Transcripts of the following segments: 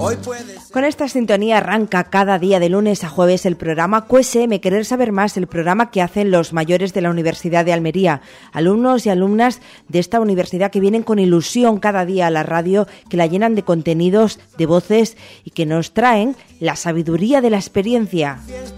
Con esta sintonía arranca cada día de lunes a jueves el programa QSM, Querer Saber Más, el programa que hacen los mayores de la Universidad de Almería, alumnos y alumnas de esta universidad que vienen con ilusión cada día a la radio, que la llenan de contenidos, de voces y que nos traen la sabiduría de la experiencia.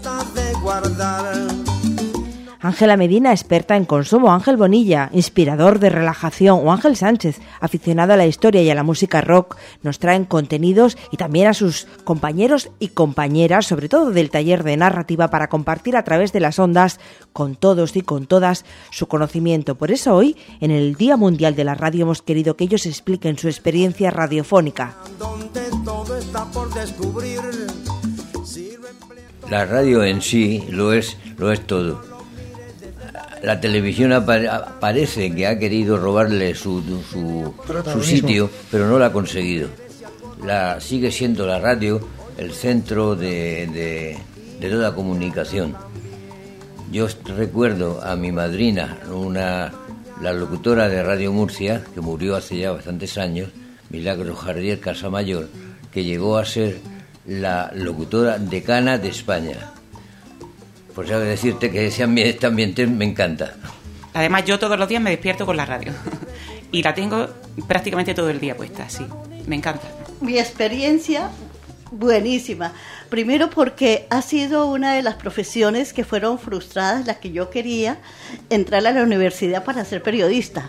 Ángela Medina, experta en consumo, Ángel Bonilla, inspirador de relajación, o Ángel Sánchez, aficionado a la historia y a la música rock, nos traen contenidos y también a sus compañeros y compañeras, sobre todo del taller de narrativa, para compartir a través de las ondas con todos y con todas su conocimiento. Por eso hoy, en el Día Mundial de la Radio, hemos querido que ellos expliquen su experiencia radiofónica. La radio en sí lo es todo. La televisión parece que ha querido robarle su sitio, pero no lo ha conseguido. Sigue siendo la radio el centro de toda comunicación. Yo recuerdo a mi madrina, la locutora de Radio Murcia, que murió hace ya bastantes años, Milagros Jardier Casamayor, que llegó a ser la locutora decana de España. Pues ya decirte que este ambiente me encanta. Además, yo todos los días me despierto con la radio y la tengo prácticamente todo el día puesta, sí, me encanta. Mi experiencia, buenísima. Primero porque ha sido una de las profesiones que fueron frustradas, las que yo quería entrar a la universidad para ser periodista.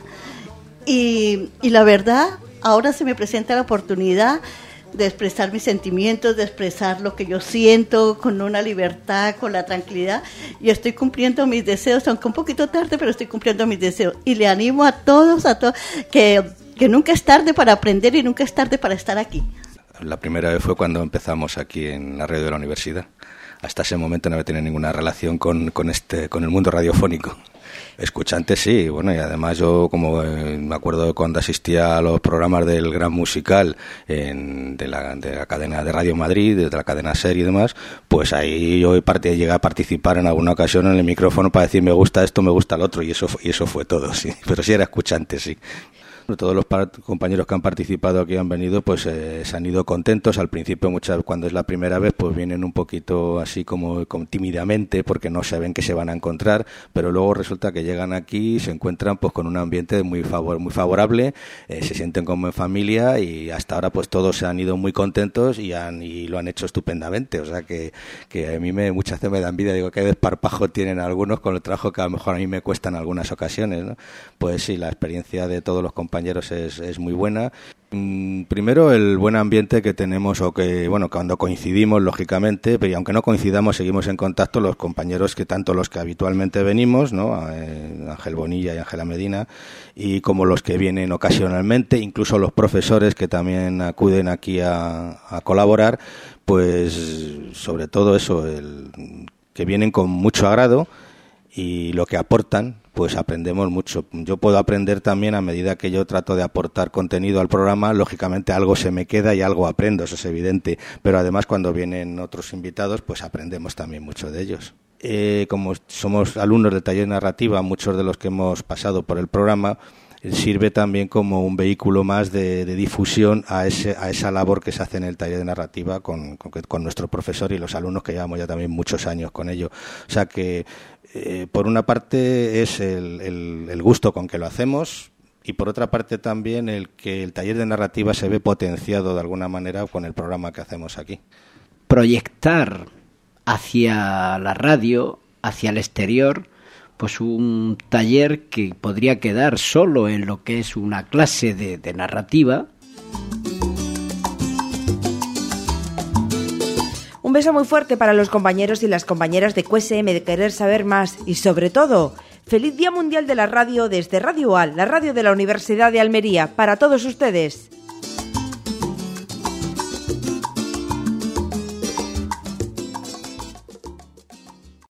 Y la verdad, ahora se me presenta la oportunidad de expresar mis sentimientos, de expresar lo que yo siento con una libertad, con la tranquilidad, y estoy cumpliendo mis deseos, aunque un poquito tarde, pero estoy cumpliendo mis deseos, y le animo a todos que nunca es tarde para aprender y nunca es tarde para estar aquí. La primera vez fue cuando empezamos aquí en la radio de la universidad. Hasta ese momento no había tenido ninguna relación con el mundo radiofónico. Escuchante sí, bueno, y además yo como me acuerdo de cuando asistía a los programas del Gran Musical de la cadena de Radio Madrid, de la cadena SER y demás, pues ahí yo llegué a participar en alguna ocasión en el micrófono para decir me gusta esto, me gusta el otro, y eso fue todo, sí, pero sí era escuchante, sí. Todos los compañeros que han participado aquí han venido, pues se han ido contentos. Al principio, cuando es la primera vez, pues vienen un poquito así como tímidamente, porque no saben qué se van a encontrar, pero luego resulta que llegan aquí y se encuentran pues con un ambiente muy favorable, se sienten como en familia, y hasta ahora pues todos se han ido muy contentos y lo han hecho estupendamente. O sea que a mí muchas veces me da envidia, digo, qué desparpajo tienen algunos con el trabajo que a lo mejor a mí me cuesta en algunas ocasiones, ¿no? Pues sí, la experiencia de todos los compañeros es muy buena. Primero, el buen ambiente que tenemos, cuando coincidimos, lógicamente, pero aunque no coincidamos, seguimos en contacto los compañeros tanto los que habitualmente venimos, ¿no? Ángel Bonilla y Ángela Medina, y como los que vienen ocasionalmente, incluso los profesores que también acuden aquí a colaborar, pues sobre todo eso, que vienen con mucho agrado, y lo que aportan, pues aprendemos mucho. Yo puedo aprender también a medida que yo trato de aportar contenido al programa. Lógicamente algo se me queda y algo aprendo, eso es evidente, pero además cuando vienen otros invitados, pues aprendemos también mucho de ellos. Como somos alumnos del taller de narrativa, muchos de los que hemos pasado por el programa, sirve también como un vehículo más de difusión a esa labor que se hace en el taller de narrativa con nuestro profesor y los alumnos que llevamos ya también muchos años con ello. O sea que por una parte es el gusto con que lo hacemos, y por otra parte también el que el taller de narrativa se ve potenciado de alguna manera con el programa que hacemos aquí. Proyectar hacia la radio, hacia el exterior, pues un taller que podría quedar solo en lo que es una clase de narrativa. Un beso muy fuerte para los compañeros y las compañeras de QSM, de Querer Saber Más, y sobre todo, feliz Día Mundial de la Radio desde Radio UAL, la radio de la Universidad de Almería, para todos ustedes.